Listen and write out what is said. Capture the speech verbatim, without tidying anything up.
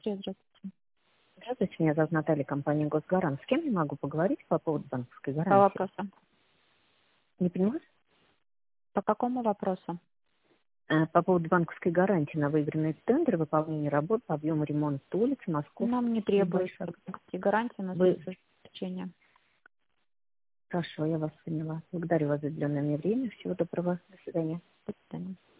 Быстрее, здравствуйте. Здравствуйте, меня зовут Наталья, компания «Госгарант». С кем я могу поговорить по поводу банковской По гарантии? вопросу. Не поняла? По какому вопросу? Э, По поводу банковской гарантии на выигранный тендер, выполнение работ по объему ремонта улицы Нам не Московский требуется Большак. банковские гарантии, у нас Вы... есть исключения. Хорошо, я вас поняла. Благодарю вас за уделенное мне время. Всего доброго. До свидания. До свидания.